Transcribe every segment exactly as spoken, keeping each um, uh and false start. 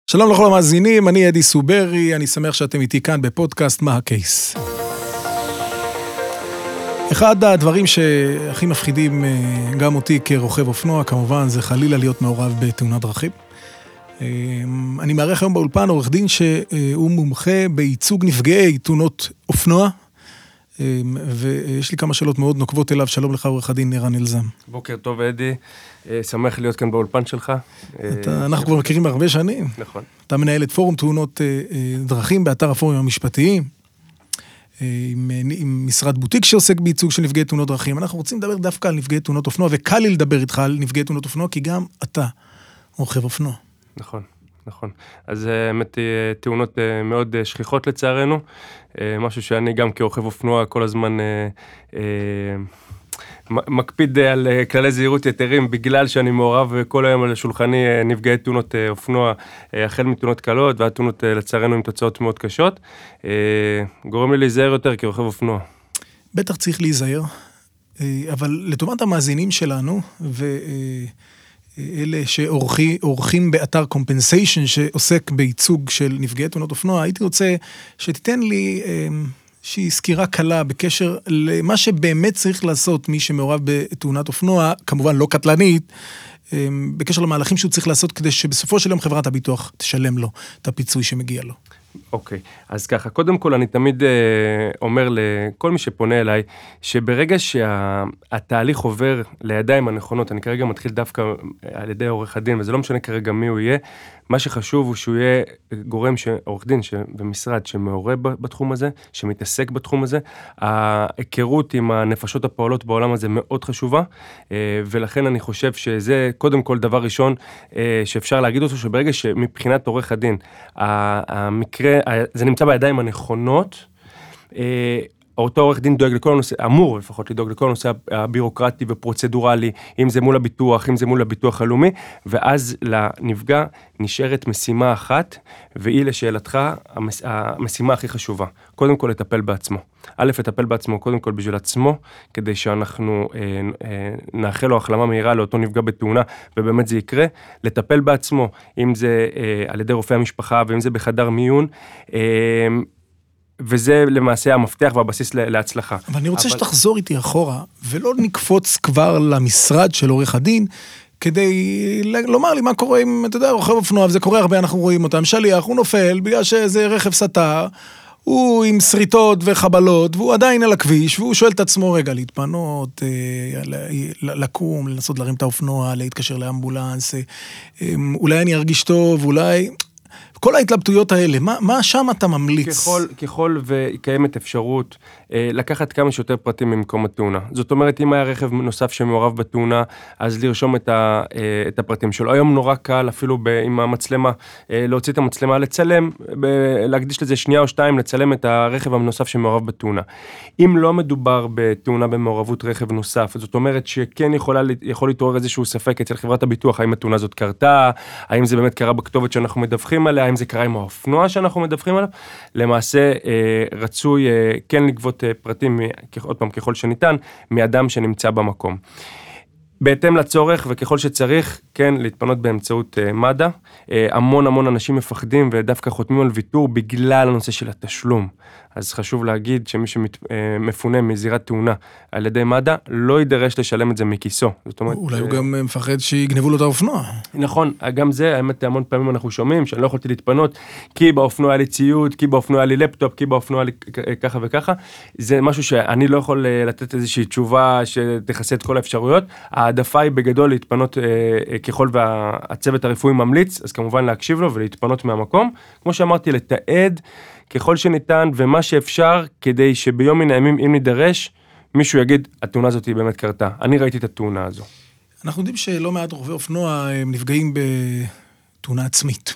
שלום לכל המאזינים, אני אדי סוברי, אני שמח שאתם איתי כאן בפודקאסט מה הקייס. אחד הדברים שהכי מפחידים גם אותי כרוכב אופנוע, כמובן, זה חלילה להיות מעורב בתאונת דרכים. אני מארח היום באולפן עורך דין שהוא מומחה בייצוג נפגעי תאונות אופנוע, ויש לי כמה שאלות מאוד נוקבות אליו. שלום לך עורך הדין ערן אלזם. בוקר טוב אדי, שמח להיות כאן באולפן שלך. אנחנו כבר מכירים הרבה שנים. נכון. אתה מנהל את פורום תאונות דרכים באתר הפורומים המשפטיים, עם, עם משרד בוטיק שעוסק בייצוג של נפגעי תאונות דרכים. אנחנו רוצים לדבר דווקא על נפגעי תאונות אופנוע, וקל לי לדבר איתך על נפגעי תאונות אופנוע, כי גם אתה רוכב אופנוע. נכון, נכון. אז באמת תאונות מאוד שכיחות לצערנו, משהו שאני גם כרוכב אופנוע כל הזמן מקפיד על כללי זהירות יתרים, בגלל שאני מעורב כל היום על שולחני נפגעי תאונות אופנוע, החל מתאונות קלות ועד תאונות לצערנו עם תוצאות מאוד קשות, גורם לי להיזהר יותר כרוכב אופנוע. בטח צריך להיזהר, אבל לטובת המאזינים שלנו, ואלה שעורכים באתר קומפנסיישן שעוסק בייצוג של נפגעי תאונות אופנוע, הייתי רוצה שתיתן לי שהיא סקירה קלה בקשר למה שבאמת צריך לעשות מי שמעורב בתאונת אופנוע, כמובן לא קטלנית, בקשר למהלכים שהוא צריך לעשות כדי שבסופו של יום חברת הביטוח תשלם לו את הפיצוי שמגיע לו. אוקיי, אז ככה, קודם כל אני תמיד אה, אומר לכל מי שפונה אליי, שברגע שהתהליך שה, עובר לידיים הנכונות, אני כרגע מתחיל דווקא על ידי עורך הדין, וזה לא משנה כרגע מי הוא יהיה, מה שחשוב הוא שהוא יהיה גורם, ש, עורך דין ש, במשרד שמעורב בתחום הזה, שמתעסק בתחום הזה, ההיכרות עם הנפשות הפועלות בעולם הזה מאוד חשובה, אה, ולכן אני חושב שזה קודם כל דבר ראשון אה, שאפשר להגיד אותו, שברגע שמבחינת עורך הדין, המקרה זה נמצא בידיים הנכונות, אותו עורך דין דואג לכל הנושא, אמור לפחות לדאוג לכל הנושא הבירוקרטי ופרוצדורלי, אם זה מול הביטוח, אם זה מול הביטוח הלאומי, ואז לנפגע נשארת משימה אחת, והיא לשאלתך המשימה הכי חשובה. קודם כל לטפל בעצמו. א', לטפל בעצמו קודם כל בשביל עצמו, כדי שאנחנו אה, אה, נאחל לו החלמה מהירה לאותו נפגע בתאונה, ובאמת זה יקרה. לטפל בעצמו, אם זה אה, על ידי רופאי המשפחה, ואם זה בחדר מיון, אה, וזה למעשה המפתח והבסיס להצלחה. אבל אני רוצה אבל... שתחזור איתי אחורה, ולא נקפוץ כבר למשרד של עורך הדין, כדי לומר לי מה קורה עם, אתה יודע, רוכב אופנוע, וזה קורה הרבה, אנחנו רואים אותם, שליח, הוא נופל, בגלל שזה רכב סטה, הוא עם שריטות וחבלות, והוא עדיין על הכביש, והוא שואל את עצמו, רגע, להתפנות, לקום, לנסות להרים את האופנוע, להתקשר לאמבולנס, אולי אני ארגיש טוב, אולי... כל ההתלבטויות האלה, מה, מה שם אתה ממליץ? ככל, ככל וקיימת אפשרות אה, לקחת כמה שיותר פרטים ממקום התאונה. זאת אומרת, אם היה רכב נוסף שמעורב בתאונה, אז לרשום את, ה, אה, את הפרטים שלו. היום נורא קל, אפילו ב, עם המצלמה, אה, להוציא את המצלמה, לצלם, ב, להקדיש לזה שנייה או שתיים, לצלם את הרכב הנוסף שמעורב בתאונה. אם לא מדובר בתאונה במעורבות רכב נוסף, זאת אומרת שכן יכולה, יכול להתעורר איזשהו ספק אצל חברת הביטוח, האם התאונה הזאת קרתה, האם זה באמת קרה בכתובת שאנחנו מדווחים עליה, האם זה קרה עם האופנוע שאנחנו מדווחים עליו, למעשה אה, רצוי אה, כן לגבות אה, פרטים, עוד פעם ככל שניתן, מאדם שנמצא במקום. בהתאם לצורך וככל שצריך, כן, להתפנות באמצעות אה, מד"א. אה, המון המון אנשים מפחדים ודווקא חותמים על ויתור בגלל הנושא של התשלום. אז חשוב להגיד שמי שמפונה מזירת תאונה על ידי מד"א, לא יידרש לשלם את זה מכיסו. זאת אומרת, אולי הוא גם מפחד שיגנבו לו את האופנוע. נכון, גם זה, האמת, המון פעמים אנחנו שומעים שאני לא יכולתי להתפנות, כי באופנוע היה לי ציוד, כי באופנוע היה לי לפטופ, כי באופנוע היה לי ככה וככה. זה משהו שאני לא יכול לתת איזושהי תשובה שתכסה את כל האפשרויות. העדפה היא בגדול להתפנות ככל והצוות הרפואי ממליץ, אז כמובן להקשיב לו ולהתפנות מהמקום. כמו שאמרתי, לתעד ככל שניתן ומה שאפשר, כדי שביום מן הימים, אם נידרש, מישהו יגיד, התאונה הזאת היא באמת קרתה. אני ראיתי את התאונה הזו. אנחנו יודעים שלא מעט רוכבי אופנוע הם נפגעים בתאונה עצמית.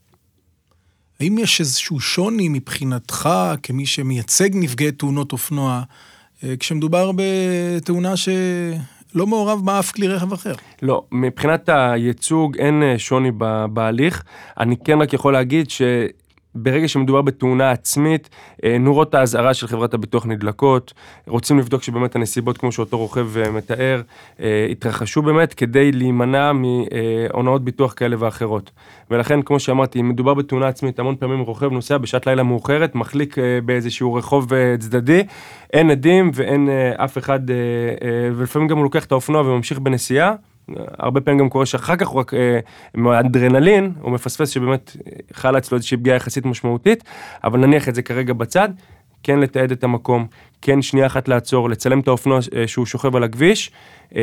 האם יש איזשהו שוני מבחינתך, כמי שמייצג נפגעי תאונות אופנוע, כשמדובר בתאונה שלא מעורב באף כלי רכב אחר? לא, מבחינת הייצוג אין שוני בהליך. אני כן רק יכול להגיד ש... ברגע שמדובר בתאונה עצמית, נורות האזהרה של חברת הביטוח נדלקות, רוצים לבדוק שבאמת הנסיבות כמו שאותו רוכב מתאר, התרחשו באמת כדי להימנע מהונאות ביטוח כאלה ואחרות. ולכן, כמו שאמרתי, אם מדובר בתאונה עצמית, המון פעמים רוכב נוסע בשעת לילה מאוחרת, מחליק באיזשהו רחוב צדדי, אין עדים ואין אף אחד, ולפעמים גם הוא לוקח את האופנוע וממשיך בנסיעה, הרבה פעמים גם קורה שאחר כך הוא רק מהאדרנלין, הוא מפספס שבאמת חלה אצלו איזושהי פגיעה יחסית משמעותית, אבל נניח את זה כרגע בצד, כן לתעד את המקום, כן שנייה אחת לעצור, לצלם את האופנוע שהוא שוכב על הכביש,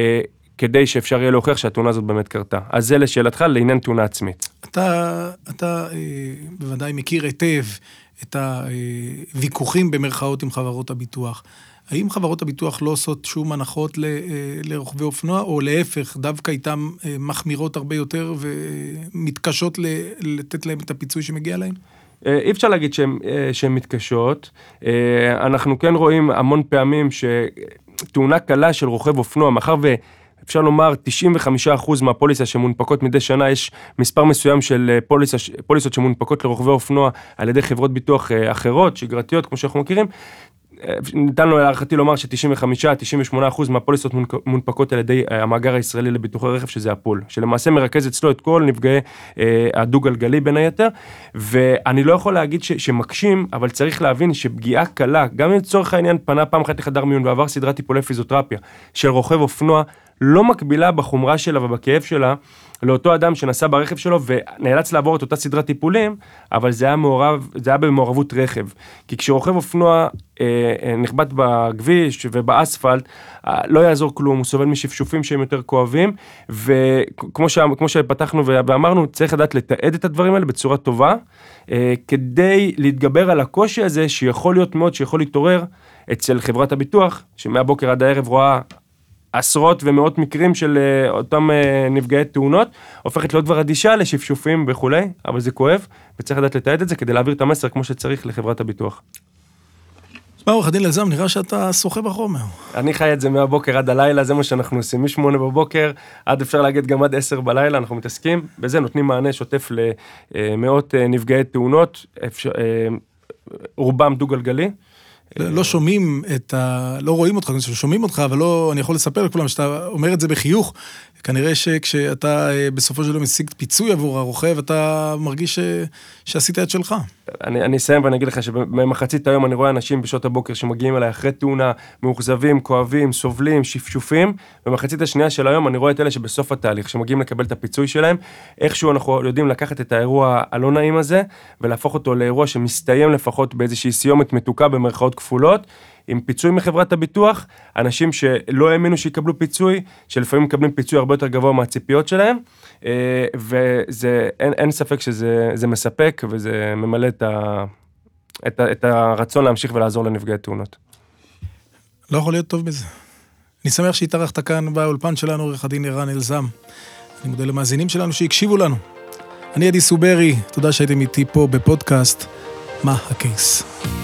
כדי שאפשר יהיה להוכיח שהתאונה הזאת באמת קרתה. אז זה לשאלתך, לעניין תאונה עצמית. אתה, אתה בוודאי מכיר היטב את הוויכוחים במרכאות עם חברות הביטוח. האם חברות הביטוח לא עושות שום הנחות לרוכבי אופנוע, או להפך, דווקא איתם מחמירות הרבה יותר ומתקשות לתת להם את הפיצוי שמגיע להם? אי אפשר להגיד שהן מתקשות. אנחנו כן רואים המון פעמים שתאונה קלה של רוכב אופנוע, מאחר ו... אפשר לומר, תשעים וחמישה אחוז מהפוליסה שמונפקות מדי שנה, יש מספר מסוים של פוליסה, פוליסות שמונפקות לרוכבי אופנוע על ידי חברות ביטוח אחרות, שגרתיות, כמו שאנחנו מכירים. ניתן לו להערכתי לומר ש-תשעים וחמישה עד תשעים ושמונה אחוז מהפוליסות מונפקות על ידי המאגר הישראלי לביטוחי רכב, שזה הפול, שלמעשה מרכז אצלו את כל נפגעי הדו-גלגלי בין היתר, ואני לא יכול להגיד ש- שמקשים, אבל צריך להבין שפגיעה קלה, גם לצורך העניין פנה פעם אחת לחדר מיון ועבר סדרת טיפולי פיזיותרפיה של רוכב אופנוע, לא מקבילה בחומרה שלה ובכאב שלה, לאותו אדם שנסע ברכב שלו ונאלץ לעבור את אותה סדרת טיפולים, אבל זה היה מעורב, זה היה במעורבות רכב. כי כשרוכב אופנוע אה, נחבט בכביש ובאספלט, אה, לא יעזור כלום, הוא סובל משפשופים שהם יותר כואבים, וכמו ש, כמו שפתחנו ואמרנו, צריך לדעת לתעד את הדברים האלה בצורה טובה, אה, כדי להתגבר על הקושי הזה, שיכול להיות מאוד, שיכול להתעורר אצל חברת הביטוח, שמהבוקר עד הערב רואה עשרות ומאות מקרים של אותם נפגעי תאונות, הופכת להיות כבר אדישה לשפשופים וכולי, אבל זה כואב, וצריך לדעת לתעד את זה כדי להעביר את המסר כמו שצריך לחברת הביטוח. מה, עורך הדין לזם, נראה שאתה שוחה בחומר. אני חי את זה מהבוקר עד הלילה, זה מה שאנחנו עושים, משמונה בבוקר, עד אפשר להגיד גם עד עשר בלילה, אנחנו מתעסקים, בזה נותנים מענה שוטף למאות נפגעי תאונות, רובם דו-גלגלי, לא שומעים את ה... לא רואים אותך, שומעים אותך, אבל לא... אני יכול לספר לכולם שאתה אומר את זה בחיוך, כנראה שכשאתה בסופו של דבר משיג פיצוי עבור הרוכב, אתה מרגיש ש... שעשית את שלך. אני, אני אסיים ואני אגיד לך שבמחצית היום אני רואה אנשים בשעות הבוקר שמגיעים אליי אחרי תאונה, מאוכזבים, כואבים, סובלים, שפשופים, במחצית השנייה של היום אני רואה את אלה שבסוף התהליך, שמגיעים לקבל את הפיצוי שלהם, איכשהו אנחנו יודעים לקחת את האירוע הלא נעים הזה, ולהפוך אותו לאירוע שמסתיים לפחות באיזושהי סיומת מתוקה במרכאות כפולות, עם פיצוי מחברת הביטוח, אנשים שלא האמינו שיקבלו פיצוי, שלפעמים מקבלים פיצוי הרבה יותר גבוה מהציפיות שלהם, וזה, אין, אין ספק שזה זה מספק, וזה ממלא את, ה, את, ה, את הרצון להמשיך ולעזור לנפגעי תאונות. לא יכול להיות טוב בזה. אני שמח שהתארחת כאן באולפן שלנו, עורך הדין ערן אלזם. אני מודה למאזינים שלנו שהקשיבו לנו. אני עדי סוברי, תודה שהייתם איתי פה בפודקאסט, מה הקייס?